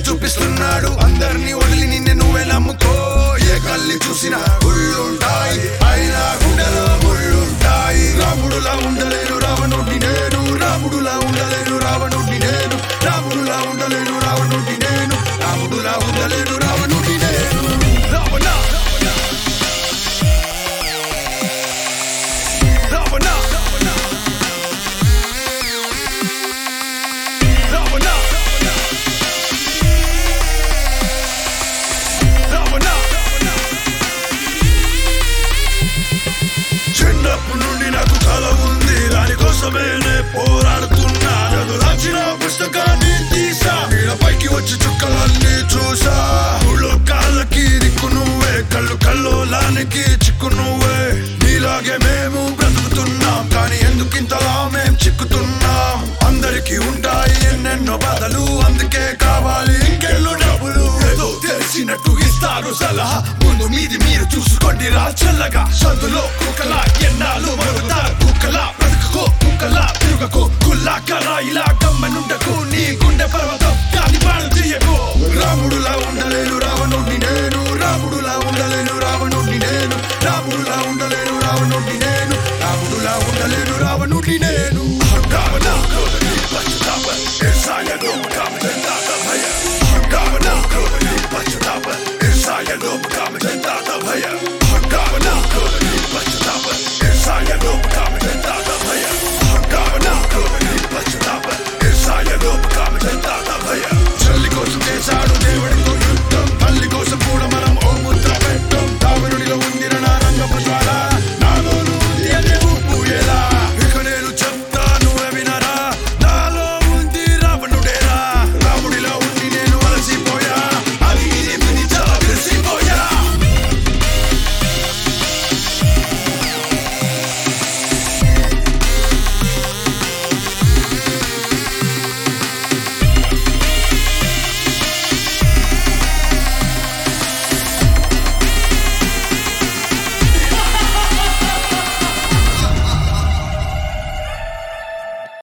చూపిస్తున్నాడు అందరినీ వదిలి నిన్నే నువ్వే నమ్ముకో ఏ కళ్ళి చూసినా గుళ్ళుంటాయి అయినా గుండెలో ముళ్ళుంటాయి రాముడులా ఉండలేను రావణుడిని నేను రాముడులా ఉండలేను రావణుడిని నేను రాముడులా ఉండలేను రావణుడిని నేను రాముడులా ఉండలేను రావణుడిని నేను రావణ రావణ రావణ రావణ చిన్నప్పటి నుండి నాకు కల ఉంది దానికోసమే నే పోరాడుతున్నా రాసిన పుస్తకాన్ని తీసా పైకి వచ్చి చుక్కలన్నీ చూసా ఊళ్ళో కాళ్ళకి దిక్కు నువ్వే కళ్ళు కల్లోలానికి చిక్కు నువ్వే నీలాగే మేము బ్రతుకుతున్నాం కానీ ఎందుకింతలా మేం చిక్కుతున్నాం అందరికీ ఉంటాయి ఎన్నెన్నో బాధలు అందుకే కావాలి ఇంకెళ్ళు డబ్బులు ఏదో తెలిసినట్టు ఇస్తారు సలహా ముందు మీది మీరు చూసుకోండి రా చల్లగా సందులో కుక్కలా ఎన్నాళ్ళు మరుగుతారు కుక్కలా బ్రతుకో కుక్కలా తిరుగకో కుల్లా కరా ఇలా గమ్మనుండకు నీ గుండె పర్వత